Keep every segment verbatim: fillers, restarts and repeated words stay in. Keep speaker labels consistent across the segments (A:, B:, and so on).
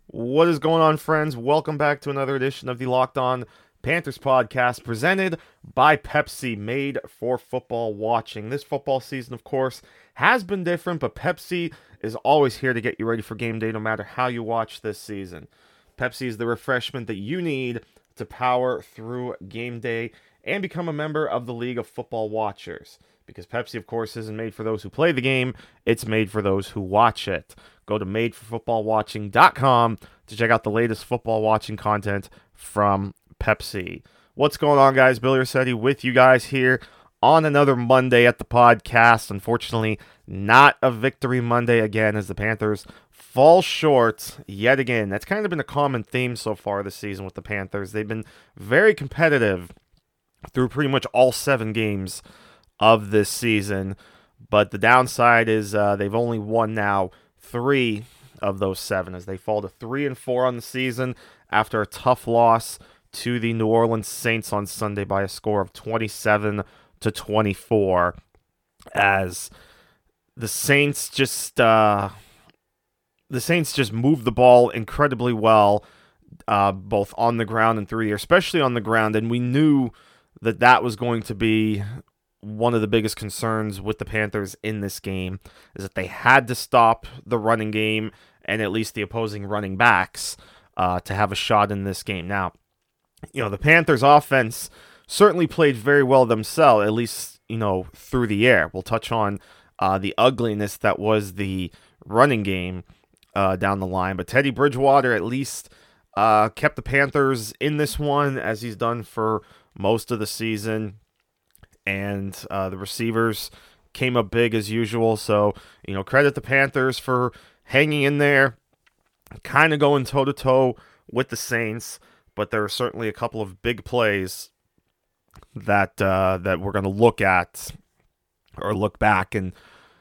A: What is going on, friends? Welcome back to another edition of the Locked On Panthers podcast presented by Pepsi, made for football watching. This football season, of course, has been different, but Pepsi is always here to get you ready for game day no matter how you watch this season. Pepsi is the refreshment that you need to power through game day and become a member of the League of Football Watchers. Because Pepsi, of course, isn't made for those who play the game, it's made for those who watch it. Go to made for football watching dot com to check out the latest football watching content from Pepsi. What's going on, guys? Billy Rossetti with you guys here on another Monday at the podcast. Unfortunately, not a victory Monday again as the Panthers fall short yet again. That's kind of been a common theme so far this season with the Panthers. They've been very competitive through pretty much all seven games of this season, but the downside is uh, they've only won now three of those seven as they fall to three and four on the season after a tough loss to the New Orleans Saints on Sunday by a score of twenty-seven to twenty-four. As the Saints just uh, the Saints just moved the ball incredibly well, uh, both on the ground and through the air, especially on the ground, and we knew that that was going to be one of the biggest concerns with the Panthers in this game, is that they had to stop the running game and at least the opposing running backs uh, to have a shot in this game. Now, you know, the Panthers offense certainly played very well themselves, at least, you know, through the air. We'll touch on uh, the ugliness that was the running game uh, down the line, but Teddy Bridgewater at least uh, kept the Panthers in this one, as he's done for most of the season. And uh, the receivers came up big as usual. So, you know, credit the Panthers for hanging in there, kind of going toe-to-toe with the Saints. But there are certainly a couple of big plays that uh, that we're going to look at or look back. And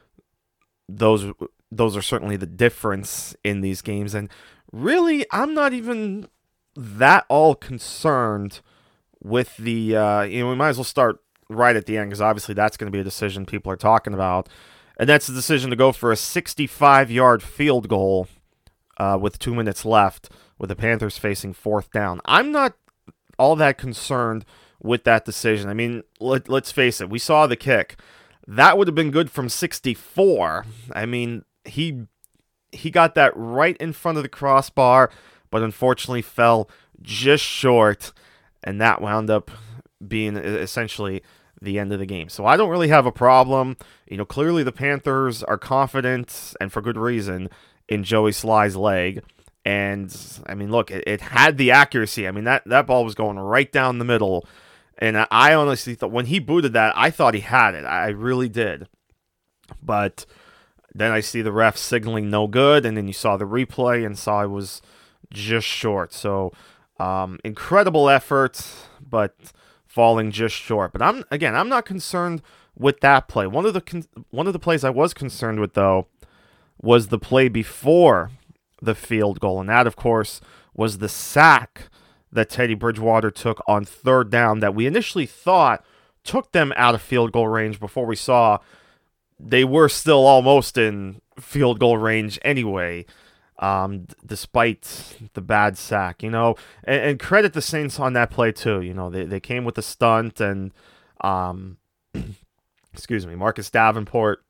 A: those, those are certainly the difference in these games. And really, I'm not even that all concerned with the, uh, you know, we might as well start right at the end, because obviously that's going to be a decision people are talking about, and that's the decision to go for a sixty-five-yard field goal uh, with two minutes left, with the Panthers facing fourth down. I'm not all that concerned with that decision. I mean, let, let's face it, we saw the kick. That would have been good from sixty-four. I mean, he he got that right in front of the crossbar, but unfortunately fell just short, and that wound up being essentially the end of the game. So I don't really have a problem. You know, clearly the Panthers are confident, and for good reason, in Joey Sly's leg. And, I mean, look, it, it had the accuracy. I mean, that, that ball was going right down the middle. And I honestly thought, when he booted that, I thought he had it. I really did. But then I see the ref signaling no good, and then you saw the replay and saw it was just short. So, um, incredible effort, but falling just short. But I'm again, I'm not concerned with that play. One of the con- one of the plays I was concerned with, though, was the play before the field goal, and that, of course, was the sack that Teddy Bridgewater took on third down that we initially thought took them out of field goal range before we saw they were still almost in field goal range anyway. Um, d- despite the bad sack, you know, and, and credit the Saints on that play too. You know, they they came with a stunt, and um, excuse me, Marcus Davenport,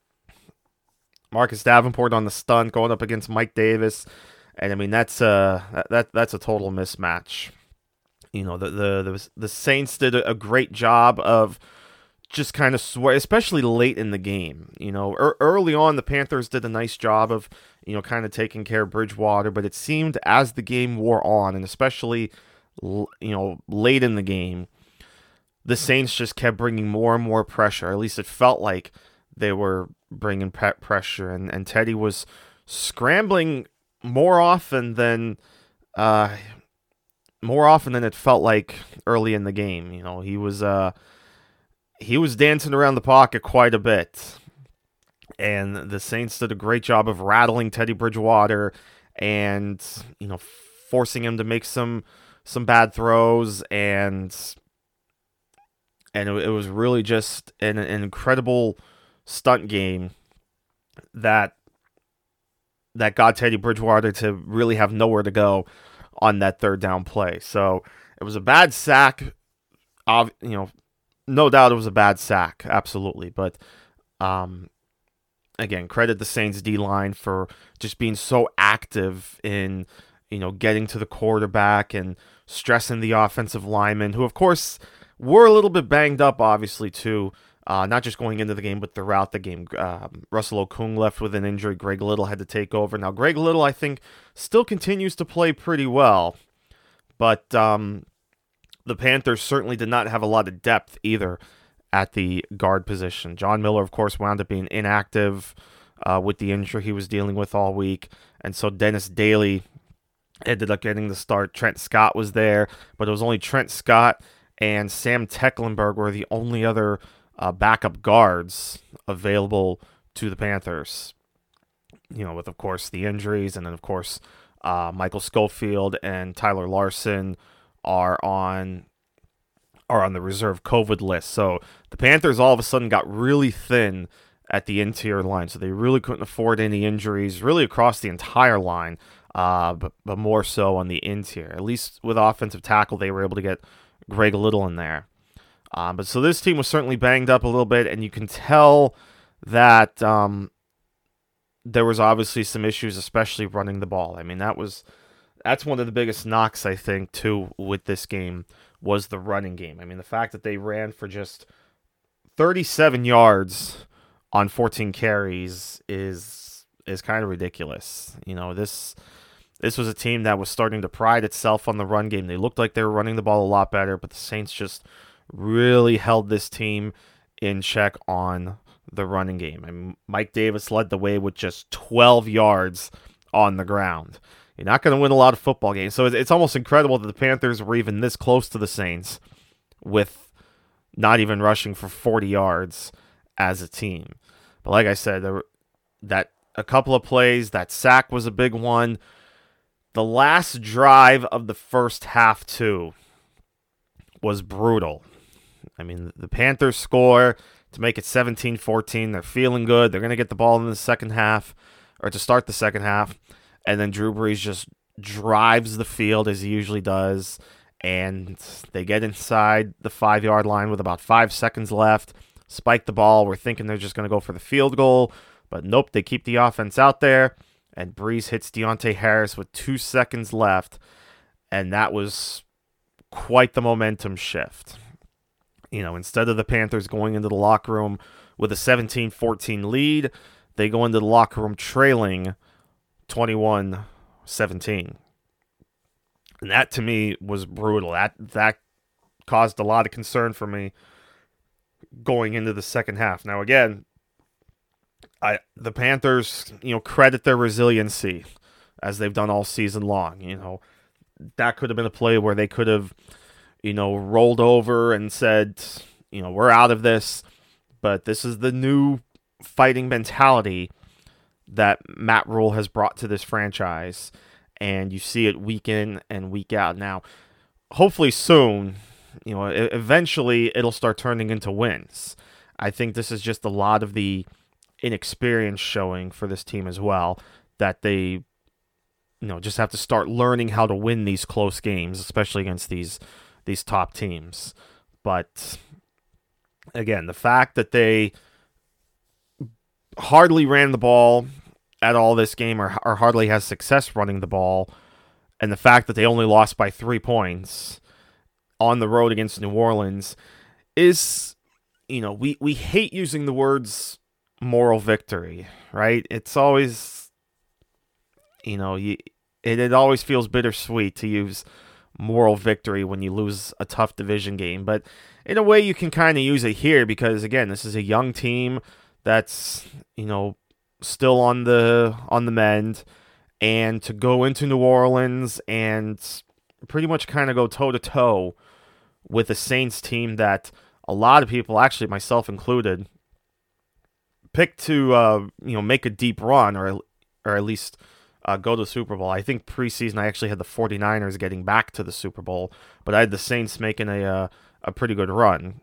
A: Marcus Davenport on the stunt going up against Mike Davis, and I mean that's a that that's a total mismatch. You know, the the the, the Saints did a, a great job of just kind of swear, especially late in the game. You know, er, early on, the Panthers did a nice job of, you know, kind of taking care of Bridgewater, but it seemed as the game wore on, and especially, you know, late in the game, the Saints just kept bringing more and more pressure. At least it felt like they were bringing pe- pressure, and, and Teddy was scrambling more often than, uh, more often than it felt like early in the game. You know, he was, uh, He was dancing around the pocket quite a bit, and the Saints did a great job of rattling Teddy Bridgewater and, you know, forcing him to make some some bad throws, and and it, it was really just an, an incredible stunt game that that got Teddy Bridgewater to really have nowhere to go on that third down play. So it was a bad sack. Uh, you know, no doubt it was a bad sack, absolutely. But um, again, credit the Saints D-line for just being so active in, you know, getting to the quarterback and stressing the offensive linemen, who, of course, were a little bit banged up, obviously, too. Uh, not just going into the game, but throughout the game. Um, Russell Okung left with an injury. Greg Little had to take over. Now, Greg Little, I think, still continues to play pretty well. But um, the Panthers certainly did not have a lot of depth either at the guard position. John Miller, of course, wound up being inactive uh, with the injury he was dealing with all week. And so Dennis Daly ended up getting the start. Trent Scott was there, but it was only Trent Scott and Sam Tecklenburg were the only other Uh, backup guards available to the Panthers. You know, with, of course, the injuries, and then, of course, uh, Michael Schofield and Tyler Larson are on are on the reserve COVID list. So the Panthers all of a sudden got really thin at the interior line, so they really couldn't afford any injuries, really across the entire line, uh, but, but more so on the interior. At least with offensive tackle, they were able to get Greg Little in there. Um, but so this team was certainly banged up a little bit, and you can tell that um, there was obviously some issues, especially running the ball. I mean, that was that's one of the biggest knocks, I think, too, with this game was the running game. I mean, the fact that they ran for just thirty-seven yards on fourteen carries is is kind of ridiculous. You know, this this was a team that was starting to pride itself on the run game. They looked like they were running the ball a lot better, but the Saints just really held this team in check on the running game. I mean, Mike Davis led the way with just twelve yards on the ground. You're not going to win a lot of football games. So it's almost incredible that the Panthers were even this close to the Saints with not even rushing for forty yards as a team. But like I said, there were, that a couple of plays, that sack was a big one. The last drive of the first half, too, was brutal. I mean, the Panthers score to make it seventeen fourteen. They're feeling good. They're going to get the ball in the second half, or to start the second half. And then Drew Brees just drives the field as he usually does. And they get inside the five-yard line with about five seconds left. Spike the ball. We're thinking they're just going to go for the field goal. But nope, they keep the offense out there. And Brees hits Deontay Harris with two seconds left. And that was quite the momentum shift. You know, instead of the Panthers going into the locker room with a seventeen fourteen lead, they go into the locker room trailing twenty-one seventeen. And that, to me, was brutal. That that caused a lot of concern for me going into the second half. Now, again, I the Panthers, you know, credit their resiliency as they've done all season long. You know, that could have been a play where they could have, you know, rolled over and said, you know, we're out of this. But this is the new fighting mentality that Matt Rule has brought to this franchise. And you see it week in and week out. Now, hopefully soon, you know, eventually it'll start turning into wins. I think this is just a lot of the inexperience showing for this team as well, that they, you know, just have to start learning how to win these close games, especially against these these top teams. But again, the fact that they hardly ran the ball at all this game, or, or hardly has success running the ball, and the fact that they only lost by three points on the road against New Orleans is, you know, we, we hate using the words moral victory, right? It's always, you know, you, it, it always feels bittersweet to use moral victory when you lose a tough division game. But in a way, you can kind of use it here because, again, this is a young team that's, you know, still on the on the mend, and to go into New Orleans and pretty much kind of go toe-to-toe with a Saints team that a lot of people, actually myself included, picked to uh, you know, make a deep run, or or at least uh, go to the Super Bowl. I think preseason I actually had the 49ers getting back to the Super Bowl, but I had the Saints making a uh, a pretty good run.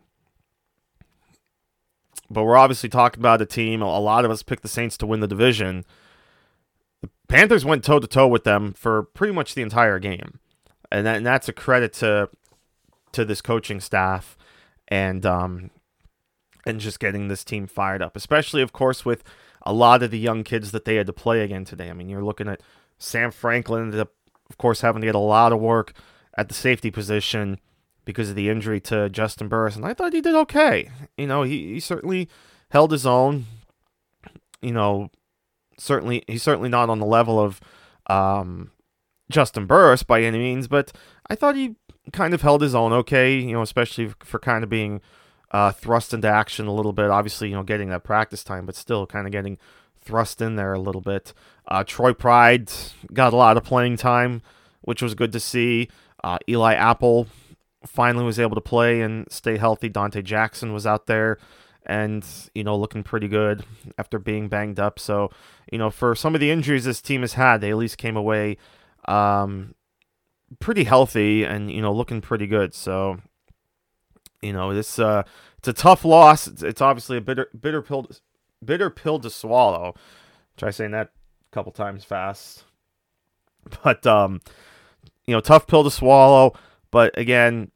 A: But we're obviously talking about a team, a lot of us picked the Saints to win the division. Panthers went toe-to-toe with them for pretty much the entire game. And, that, and that's a credit to to this coaching staff and um, and just getting this team fired up, especially, of course, with a lot of the young kids that they had to play again today. I mean, you're looking at Sam Franklin ended up, of course, having to get a lot of work at the safety position because of the injury to Juston Burris, and I thought he did okay. You know, he, he certainly held his own. You know, certainly he's certainly not on the level of um, Juston Burris by any means, but I thought he kind of held his own okay, you know, especially for kind of being uh, thrust into action a little bit. Obviously, you know, getting that practice time, but still kind of getting thrust in there a little bit. Uh, Troy Pride got a lot of playing time, which was good to see. Uh, Eli Apple finally was able to play and stay healthy. Dante Jackson was out there and, you know, looking pretty good after being banged up. So, you know, for some of the injuries this team has had, they at least came away um, pretty healthy and, you know, looking pretty good. So, you know, this uh, it's a tough loss. It's, it's obviously a bitter bitter pill to, bitter pill to swallow. Try saying that a couple times fast. But um, you know, tough pill to swallow. But again,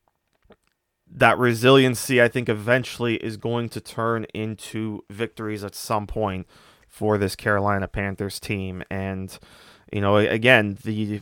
A: that resiliency, I think, eventually is going to turn into victories at some point for this Carolina Panthers team. And, you know, again, the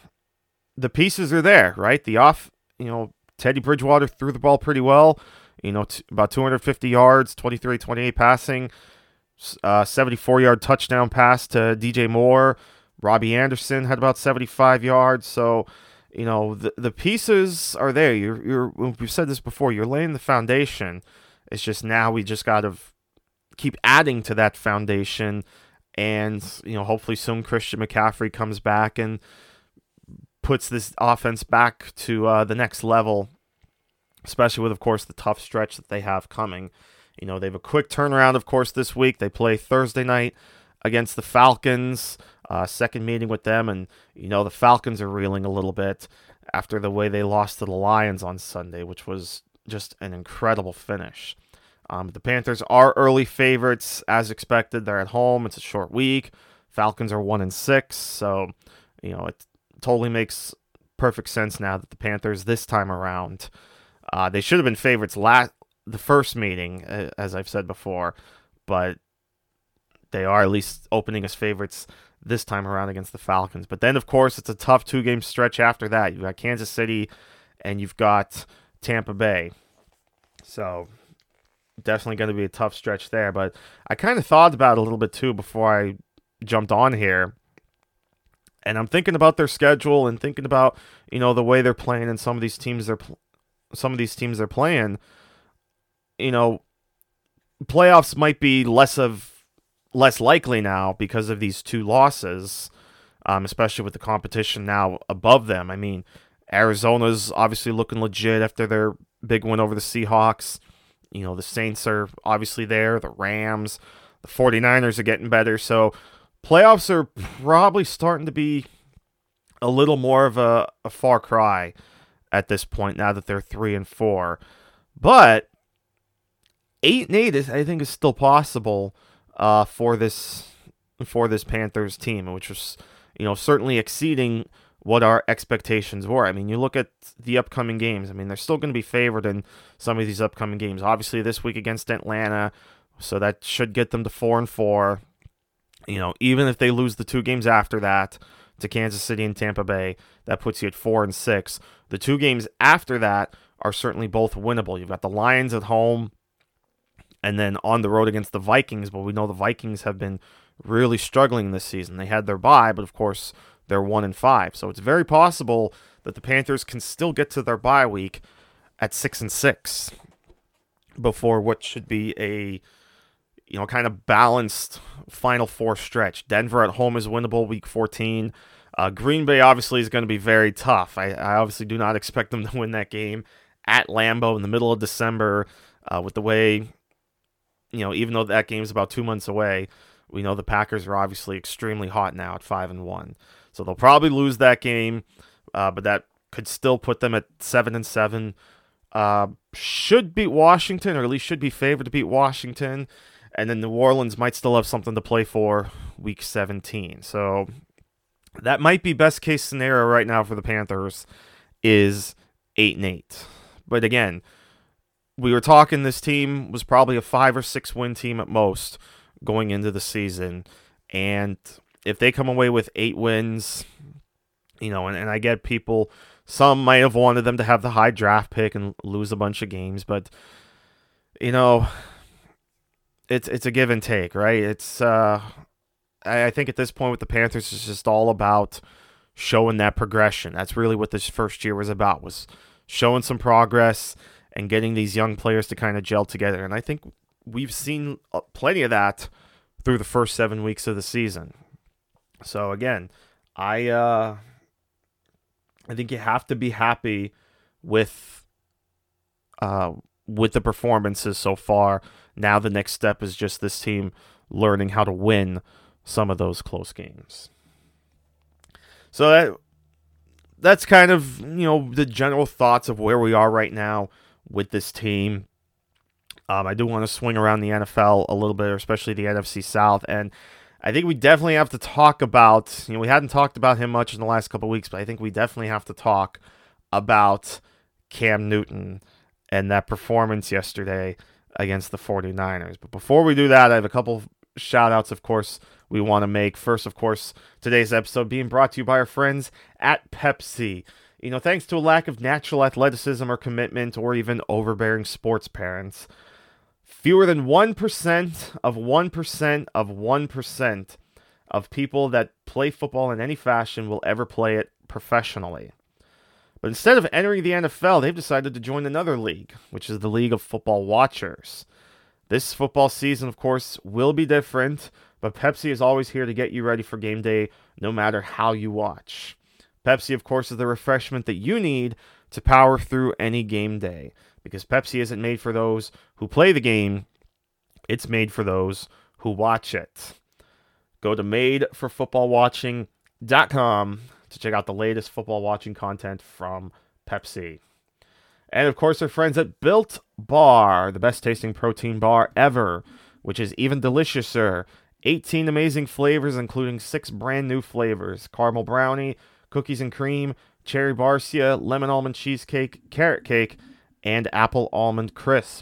A: the pieces are there, right? The off, you know, Teddy Bridgewater threw the ball pretty well. You know, t- about two hundred fifty yards, twenty-three twenty-eight passing, uh, seventy-four-yard touchdown pass to D J Moore. Robbie Anderson had about seventy-five yards. So, you know, the the pieces are there. You're you're we've said this before. You're laying the foundation. It's just now we just got to keep adding to that foundation, and you know, hopefully soon Christian McCaffrey comes back and puts this offense back to uh, the next level. Especially with, of course, the tough stretch that they have coming. You know, they have a quick turnaround, of course, this week. They play Thursday night against the Falcons. Uh, second meeting with them, and you know the Falcons are reeling a little bit after the way they lost to the Lions on Sunday, which was just an incredible finish. Um, the Panthers are early favorites, as expected. They're at home. It's a short week. Falcons are one and six, so you know it totally makes perfect sense now that the Panthers this time around. Uh, they should have been favorites last the first meeting, as I've said before, but they are at least opening as favorites this time around against the Falcons. But then, of course, it's a tough two-game stretch after that. You've got Kansas City and you've got Tampa Bay. So definitely going to be a tough stretch there. But I kind of thought about it a little bit, too, before I jumped on here. And I'm thinking about their schedule and thinking about, you know, the way they're playing and some of these teams they're pl- some of these teams they're playing. You know, playoffs might be less of less likely now because of these two losses, um, especially with the competition now above them. I mean, Arizona's obviously looking legit after their big win over the Seahawks. You know, the Saints are obviously there. The Rams, the 49ers are getting better. So playoffs are probably starting to be a little more of a, a far cry at this point now that they're three and four. But eight and eight is, I think, is still possible uh, for this for this Panthers team, which was, you know, certainly exceeding what our expectations were. I mean, you look at the upcoming games. I mean, they're still going to be favored in some of these upcoming games. Obviously, this week against Atlanta, so that should get them to four and four. You know, even if they lose the two games after that to Kansas City and Tampa Bay, that puts you at four and six. The two games after that are certainly both winnable. You've got the Lions at home, and then on the road against the Vikings. But we know the Vikings have been really struggling this season. They had their bye, but of course they're one and five. So it's very possible that the Panthers can still get to their bye week at six and six before what should be a, you know, kind of balanced Final Four stretch. Denver at home is winnable week fourteen. Uh, Green Bay obviously is going to be very tough. I, I obviously do not expect them to win that game at Lambeau in the middle of December uh, with the way, you know, even though that game's about two months away, we know the Packers are obviously extremely hot now at five and one. So they'll probably lose that game, uh, but that could still put them at seven and seven. Uh, should beat Washington, or at least should be favored to beat Washington. and then New Orleans might still have something to play for week seventeen. So that might be best case scenario right now for the Panthers is eight and eight. But again, we were talking this team was probably a five or six win team at most going into the season. And if they come away with eight wins, you know, and, and I get people, some might have wanted them to have the high draft pick and lose a bunch of games, but, you know, it's it's a give and take, right? It's, uh, I, I think at this point with the Panthers, it's just all about showing that progression. That's really what this first year was about, was showing some progress and getting these young players to kind of gel together. And I think we've seen plenty of that through the first seven weeks of the season. So again, I uh, I think you have to be happy with uh, with the performances so far. Now the next step is just this team learning how to win some of those close games. So that that's kind of, you know, the general thoughts of where we are right now with this team. Um, I do want to swing around the N F L a little bit, especially the N F C South, and I think we definitely have to talk about, you know, we hadn't talked about him much in the last couple of weeks, but I think we definitely have to talk about Cam Newton and that performance yesterday against the 49ers. But before we do that, I have a couple shout outs, of course, we want to make. First, of course, today's episode being brought to you by our friends at Pepsi. You know, thanks to a lack of natural athleticism or commitment or even overbearing sports parents, fewer than one percent of one percent of one percent of people that play football in any fashion will ever play it professionally. But instead of entering the N F L, they've decided to join another league, which is the League of Football Watchers. This football season, of course, will be different, but Pepsi is always here to get you ready for game day, no matter how you watch. Pepsi, of course, is the refreshment that you need to power through any game day, because Pepsi isn't made for those who play the game, it's made for those who watch it. Go to made for football watching dot com to check out the latest football watching content from Pepsi. And of course, our friends at Built Bar, the best tasting protein bar ever, which is even deliciouser. eighteen amazing flavors, including six brand new flavors: caramel brownie, cookies and cream, cherry barcia, lemon almond cheesecake, carrot cake, and apple almond crisp.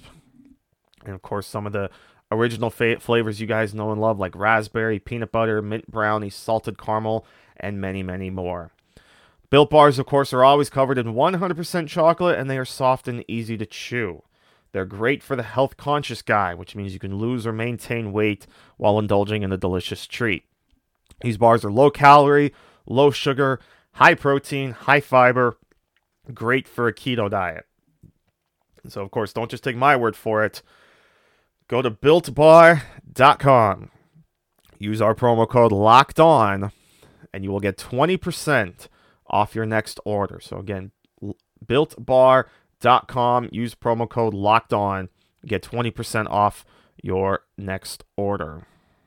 A: And of course, some of the original fa- flavors you guys know and love, like raspberry, peanut butter, mint brownie, salted caramel, and many, many more. Built Bars, of course, are always covered in one hundred percent chocolate, and they are soft and easy to chew. They're great for the health-conscious guy, which means you can lose or maintain weight while indulging in a delicious treat. These bars are low-calorie, low-sugar, high-protein, high-fiber, great for a keto diet. So, of course, don't just take my word for it. Go to built bar dot com. Use our promo code LOCKEDON, and you will get twenty percent off your next order. So, again, built bar dot com. Use promo code LOCKEDON. Get twenty percent off your next order.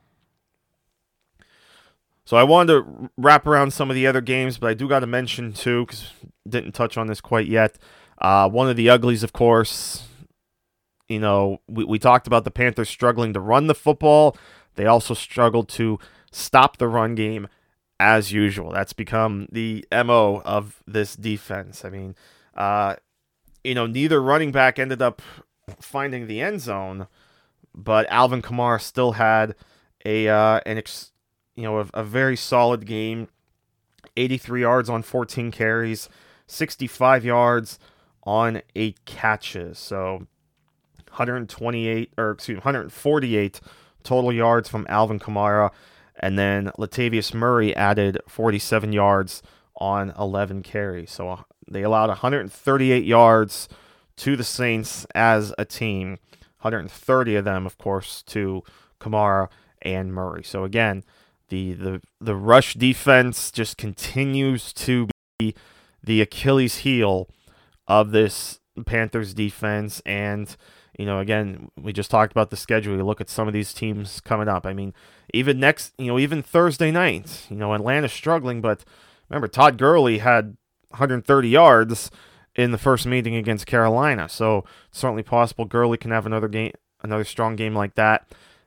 A: So I wanted to wrap around some of the other games, but I do got to mention, too, because didn't touch on this quite yet. Uh, one of the uglies, of course, you know, we, we talked about the Panthers struggling to run the football. They also struggled to stop the run game as usual. That's become the M O of this defense. I mean, uh, you know, neither running back ended up finding the end zone, but Alvin Kamara still had a uh, an ex, you know a, a very solid game. eighty-three yards on fourteen carries, sixty-five yards on eight catches. So one hundred twenty-eight or excuse me, one hundred forty-eight total yards from Alvin Kamara, and then Latavius Murray added forty-seven yards on eleven carries. So they allowed one hundred thirty-eight yards to the Saints as a team. one hundred thirty of them, of course, to Kamara and Murray. So again, the the the rush defense just continues to be the Achilles heel of this Panthers defense. And, you know, again, we just talked about the schedule. You look at some of these teams coming up. I mean, even next, you know, even Thursday night, you know, Atlanta's struggling, but remember, Todd Gurley had one hundred thirty yards in the first meeting against Carolina. So it's certainly possible Gurley can have another game, another strong game like that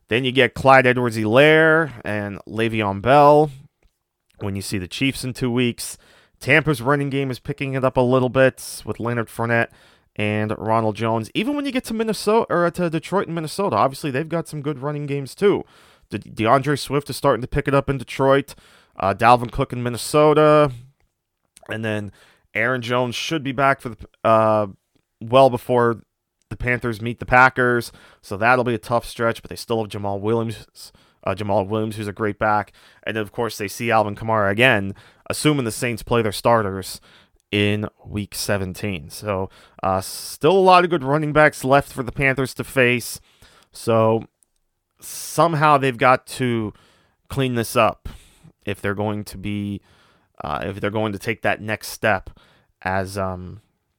A: Then you get Clyde Edwards-Helaire and Le'Veon Bell. When you see the Chiefs in two weeks, Tampa's running game is picking it up a little bit with Leonard Fournette and Ronald Jones. Even when you get to Minnesota or to Detroit and Minnesota, obviously they've got some good running games too. De- DeAndre Swift is starting to pick it up in Detroit. Uh, Dalvin Cook in Minnesota, and then Aaron Jones should be back for the uh, well before the Panthers meet the Packers, so that'll be a tough stretch. But they still have Jamal Williams, uh, Jamal Williams, who's a great back, and then of course they see Alvin Kamara again, assuming the Saints play their starters in Week seventeen. So uh, still a lot of good running backs left for the Panthers to face. So somehow they've got to clean this up if they're going to be, uh, if they're going to take that next step as um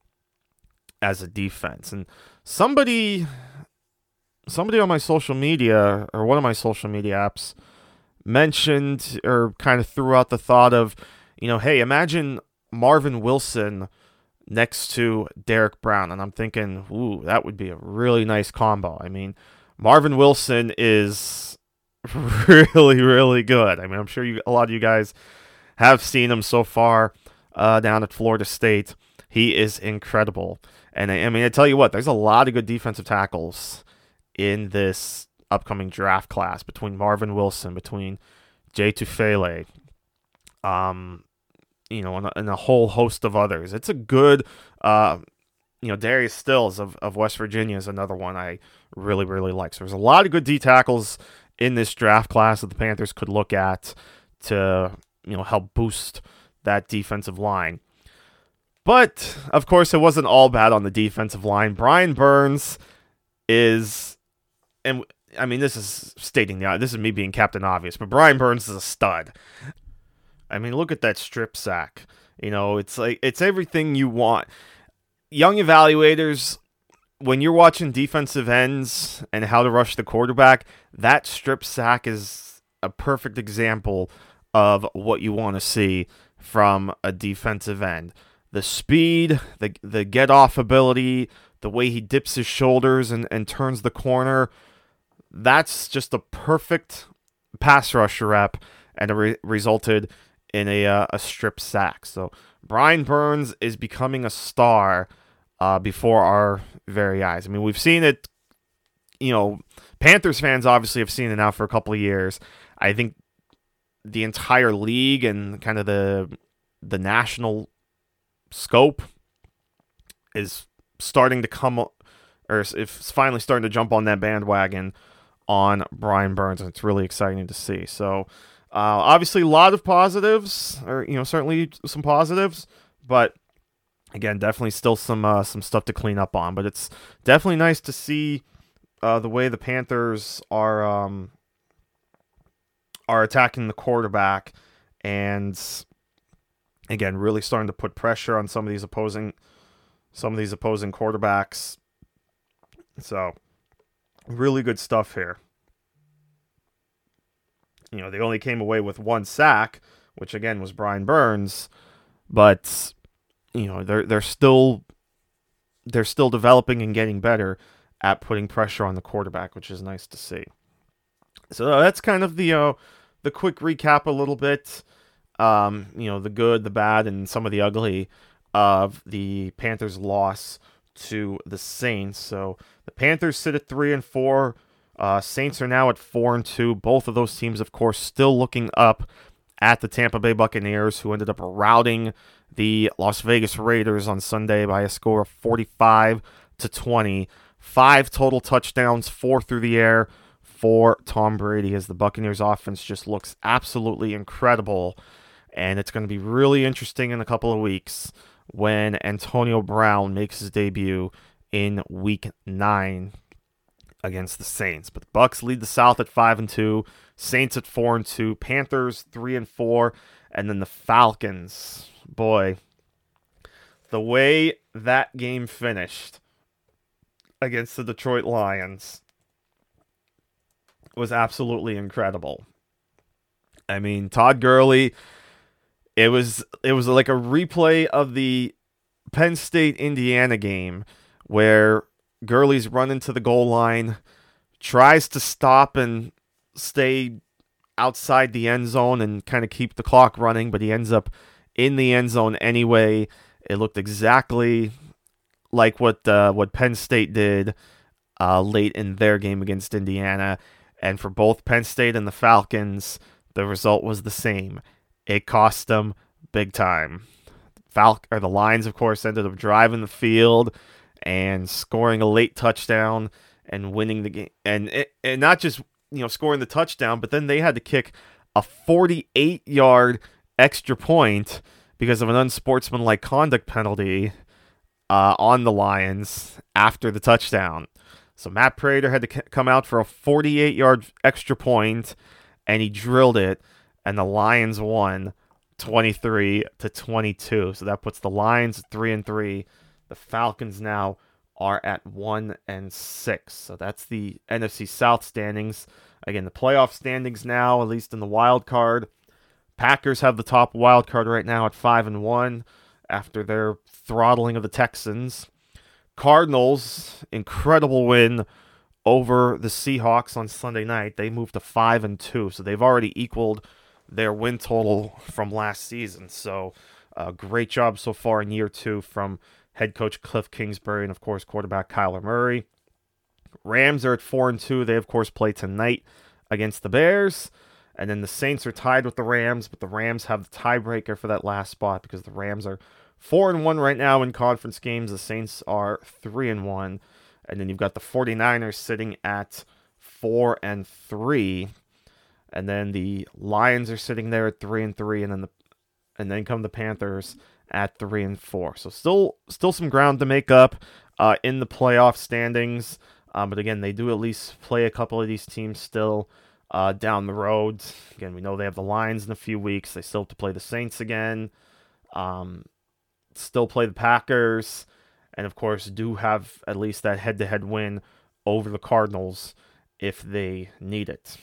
A: as a defense. And somebody, somebody on my social media or one of my social media apps mentioned or kind of threw out the thought of, you know, hey, imagine Marvin Wilson next to Derek Brown, and I'm thinking, ooh, that would be a really nice combo. I mean, Marvin Wilson is really, really good. I mean, I'm sure you, a lot of you guys have seen him so far uh, down at Florida State. He is incredible. And I, I mean, I tell you what, there's a lot of good defensive tackles in this upcoming draft class between Marvin Wilson, between Jay Tufele, um, you know, and a, and a whole host of others. It's a good, uh, you know, Darius Stills of, of West Virginia is another one I really, really like. So there's a lot of good D tackles in this draft class that the Panthers could look at to, you know, help boost that defensive line. But, of course, it wasn't all bad on the defensive line. Brian Burns is, and I mean, this is stating the, this is me being Captain Obvious, but Brian Burns is a stud. I mean, look at that strip sack. You know, it's like, it's everything you want. Young evaluators, when you're watching defensive ends and how to rush the quarterback, that strip sack is a perfect example of what you want to see from a defensive end. The speed, the the get-off ability, the way he dips his shoulders and, and turns the corner, that's just a perfect pass rush rep, and it re- resulted in a uh, a strip sack. So Brian Burns is becoming a star uh, before our very eyes. I mean, we've seen it, you know, Panthers fans obviously have seen it now for a couple of years. I think the entire league and kind of the the national scope is starting to come, or it's finally starting to jump on that bandwagon on Brian Burns, and it's really exciting to see. So, uh, obviously, a lot of positives, or you know, certainly some positives, but again, definitely still some uh, some stuff to clean up on. But it's definitely nice to see uh, the way the Panthers are um, are attacking the quarterback, and again, really starting to put pressure on some of these opposing, some of these opposing quarterbacks. So, really good stuff here. You know, they only came away with one sack, which again was Brian Burns, but you know they're they're still they're still developing and getting better at putting pressure on the quarterback, which is nice to see. So that's kind of the uh, the quick recap a little bit. Um, you know, the good, the bad, and some of the ugly of the Panthers' loss to the Saints. So the Panthers sit at three and four. Uh, Saints are now at four and two. Both of those teams, of course, still looking up at the Tampa Bay Buccaneers, who ended up routing the Las Vegas Raiders on Sunday by a score of forty-five to twenty. Five total touchdowns, four through the air for Tom Brady, as the Buccaneers offense just looks absolutely incredible. And it's going to be really interesting in a couple of weeks when Antonio Brown makes his debut in Week Nine against the Saints. But the Bucs lead the South at five and two, Saints at four and two, Panthers three and four, and then the Falcons. Boy, the way that game finished against the Detroit Lions was absolutely incredible. I mean, Todd Gurley. It was it was like a replay of the Penn State Indiana game where Gurley's running to the goal line, tries to stop and stay outside the end zone and kind of keep the clock running, but he ends up in the end zone anyway. It looked exactly like what uh, what Penn State did uh, late in their game against Indiana. And for both Penn State and the Falcons, the result was the same. It cost them big time. Fal- or the Lions, of course, ended up driving the field and scoring a late touchdown and winning the game. And it, and not just, you know, scoring the touchdown, but then they had to kick a forty-eight-yard extra point because of an unsportsmanlike conduct penalty uh, on the Lions after the touchdown. So Matt Prater had to c- come out for a forty-eight-yard extra point, and he drilled it, and the Lions won twenty-three to twenty-two. So that puts the Lions at three and three. The Falcons now are at one and six. So that's the N F C South standings. Again, the playoff standings now, at least in the wild card. Packers have the top wild card right now at five and one after their throttling of the Texans. Cardinals, incredible win over the Seahawks on Sunday night. They moved to five and two, so they've already equaled their win total from last season. So, uh, great job so far in year two from head coach Cliff Kingsbury and, of course, quarterback Kyler Murray. Rams are at four and two. They, of course, play tonight against the Bears. And then the Saints are tied with the Rams, but the Rams have the tiebreaker for that last spot because the Rams are four and one right now in conference games. The Saints are three and one. And then you've got the 49ers sitting at four and three. And then the Lions are sitting there at three and three, and then the and then come the Panthers at three and four. So still still some ground to make up uh, in the playoff standings. Um, but again, they do at least play a couple of these teams still uh, down the road. Again, we know they have the Lions in a few weeks. They still have to play the Saints again. Um, still play the Packers. And, of course, do have at least that head-to-head win over the Cardinals if they need it.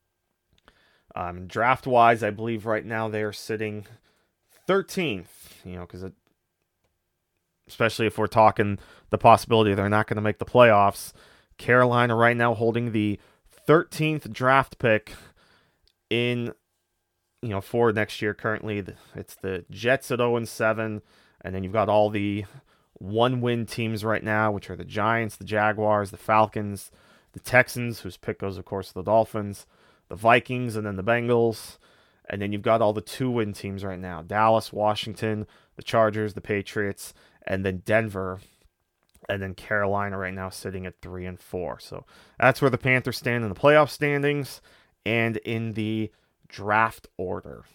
A: Um, draft-wise, I believe right now they are sitting thirteenth, you know, because especially if we're talking the possibility they're not going to make the playoffs. Carolina right now holding the thirteenth draft pick in, you know, for next year. Currently, it's the Jets at oh and seven, and then you've got all the one-win teams right now, which are the Giants, the Jaguars, the Falcons, the Texans, whose pick goes, of course, to the Dolphins, the Vikings, and then the Bengals. And then you've got all the two-win teams right now. Dallas, Washington, the Chargers, the Patriots, and then Denver. And then Carolina right now sitting at three and four. So that's where the Panthers stand in the playoff standings and in the draft order.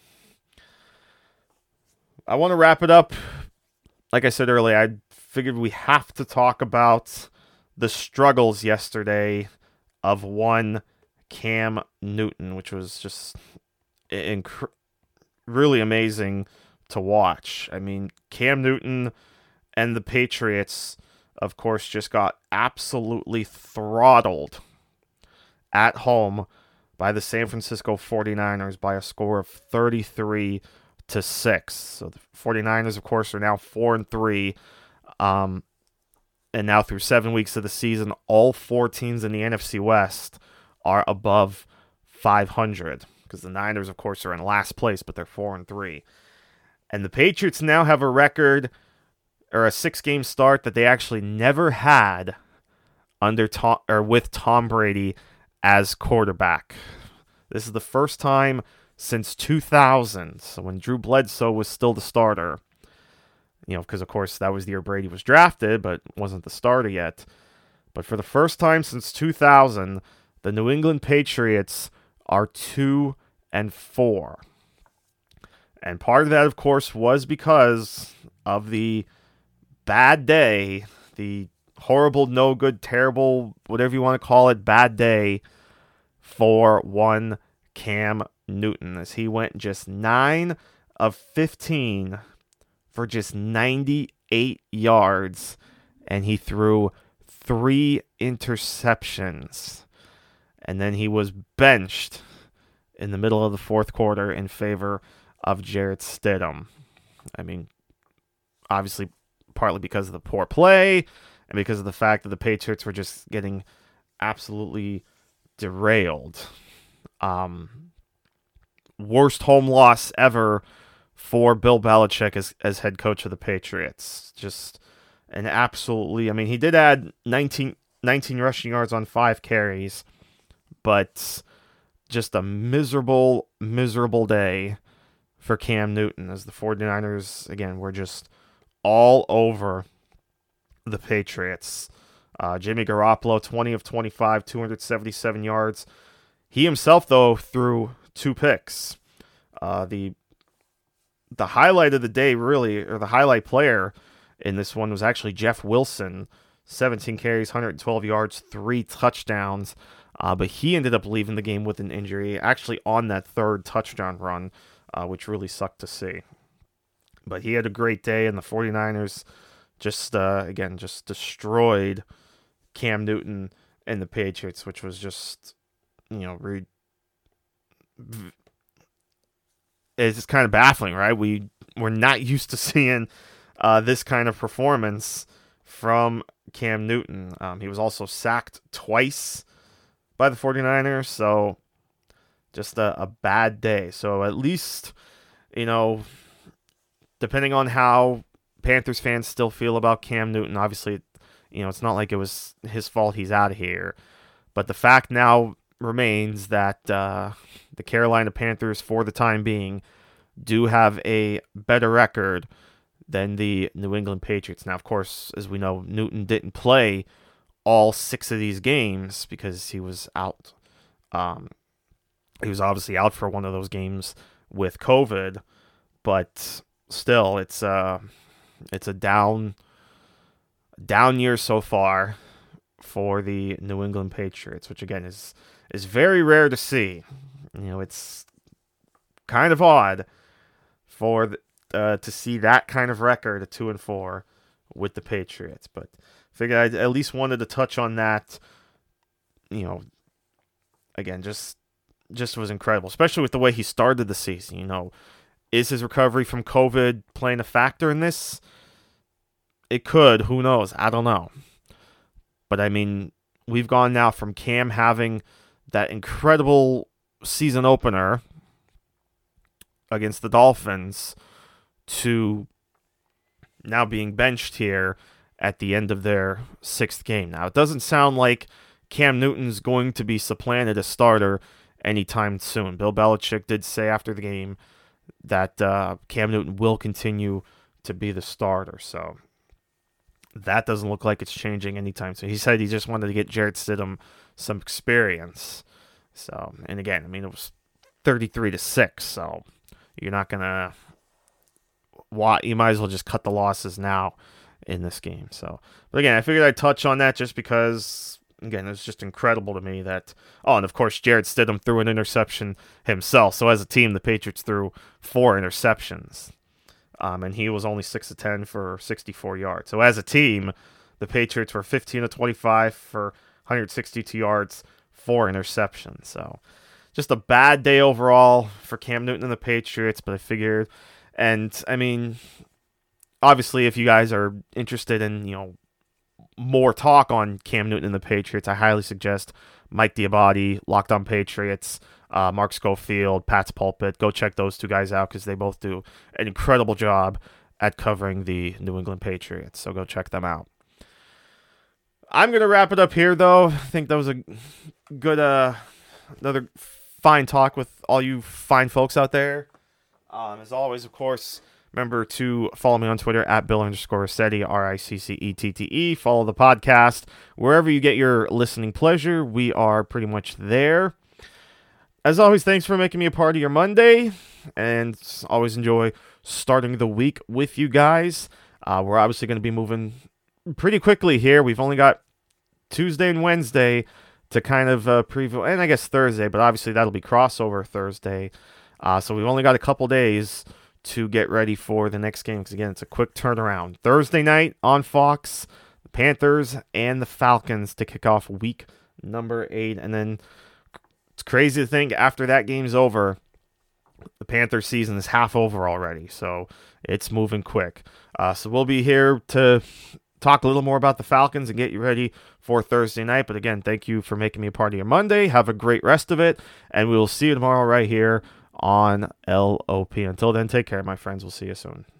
A: I want to wrap it up. Like I said earlier, I figured we have to talk about the struggles yesterday of one Cam Newton, which was just inc- really amazing to watch. I mean, Cam Newton and the Patriots, of course, just got absolutely throttled at home by the San Francisco 49ers by a score of thirty-three to six. So the 49ers, of course, are now four and three. Um, and now through seven weeks of the season, all four teams in the N F C West are above five hundred. Because the Niners, of course, are in last place, but they're four and three. And the Patriots now have a record or a six-game start that they actually never had under Tom, or with Tom Brady as quarterback. This is the first time since two thousand, so when Drew Bledsoe was still the starter. You know, because, of course, that was the year Brady was drafted, but wasn't the starter yet. But for the first time since two thousand, the New England Patriots are two and four. And part of that, of course, was because of the bad day, the horrible, no good, terrible, whatever you want to call it, bad day for one Cam Newton, as he went just nine of fifteen for just ninety-eight yards, and he threw three interceptions. And then he was benched in the middle of the fourth quarter in favor of Jarrett Stidham. I mean, obviously, partly because of the poor play and because of the fact that the Patriots were just getting absolutely derailed. Um, worst home loss ever for Bill Belichick as, as head coach of the Patriots. Just an absolutely, I mean, he did add nineteen, nineteen rushing yards on five carries, but just a miserable, miserable day for Cam Newton as the 49ers, again, were just all over the Patriots. Uh, Jimmy Garoppolo, twenty of twenty-five, two hundred seventy-seven yards. He himself, though, threw two picks. Uh, the the highlight of the day, really, or the highlight player in this one was actually Jeff Wilson. seventeen carries, one hundred twelve yards, three touchdowns. Uh, but he ended up leaving the game with an injury, actually on that third touchdown run, uh, which really sucked to see. But he had a great day, and the 49ers just, uh, again, just destroyed Cam Newton and the Patriots, which was just, you know, re- it's just kind of baffling, right? We, we're not used to seeing uh, this kind of performance from Cam Newton. Um, he was also sacked twice by the 49ers, so just a, a bad day. So at least, you know, depending on how Panthers fans still feel about Cam Newton, obviously, you know, it's not like it was his fault he's out of here. But the fact now remains that uh, the Carolina Panthers, for the time being, do have a better record than the New England Patriots. Now, of course, as we know, Newton didn't play all six of these games because he was out. Um, he was obviously out for one of those games with COVID, but still, it's uh, it's a down down year so far for the New England Patriots, which again is is very rare to see. You know, it's kind of odd for the, uh, to see that kind of record, a two and four, with the Patriots. But I figured I at least wanted to touch on that. You know, again, just just was incredible, especially with the way he started the season. You know, is his recovery from COVID playing a factor in this? It could. Who knows? I don't know. But, I mean, we've gone now from Cam having that incredible season opener against the Dolphins to now being benched here at the end of their sixth game. Now, it doesn't sound like Cam Newton's going to be supplanted as starter anytime soon. Bill Belichick did say after the game that uh, Cam Newton will continue to be the starter. So that doesn't look like it's changing anytime soon. He said he just wanted to get Jarrett Stidham some experience. So, and again, I mean, it was thirty-three to six, so you're not going to, you might as well just cut the losses now in this game. So, but again, I figured I'd touch on that just because, again, it was just incredible to me that, oh, and of course, Jarrett Stidham threw an interception himself. So as a team, the Patriots threw four interceptions. Um, and he was only six of ten for sixty-four yards. So as a team, the Patriots were fifteen of twenty-five for one hundred sixty-two yards, four interceptions. So just a bad day overall for Cam Newton and the Patriots, but I figured, and I mean, obviously if you guys are interested in, you know, more talk on Cam Newton and the Patriots, I highly suggest Mike Diabati, Locked On Patriots, uh, Mark Schofield, Pat's Pulpit. Go check those two guys out because they both do an incredible job at covering the New England Patriots. So go check them out. I'm going to wrap it up here, though. I think that was a good, uh, another fine talk with all you fine folks out there. Um, as always, of course, remember to follow me on Twitter at Bill underscore Riccetti, R I C C E T T E. Follow the podcast wherever you get your listening pleasure. We are pretty much there. As always, thanks for making me a part of your Monday, and always enjoy starting the week with you guys. Uh, we're obviously going to be moving pretty quickly here. We've only got Tuesday and Wednesday to kind of uh, preview, and I guess Thursday, but obviously that'll be crossover Thursday. Uh, so we've only got a couple days to get ready for the next game, because again, it's a quick turnaround. Thursday night on Fox, the Panthers and the Falcons to kick off week number eight, and then it's crazy to think after that game's over, the Panthers season is half over already, so it's moving quick. Uh, so we'll be here to talk a little more about the Falcons and get you ready for Thursday night. But again, thank you for making me a part of your Monday. Have a great rest of it, and we will see you tomorrow right here on L O P. Until then, take care, my friends. We'll see you soon.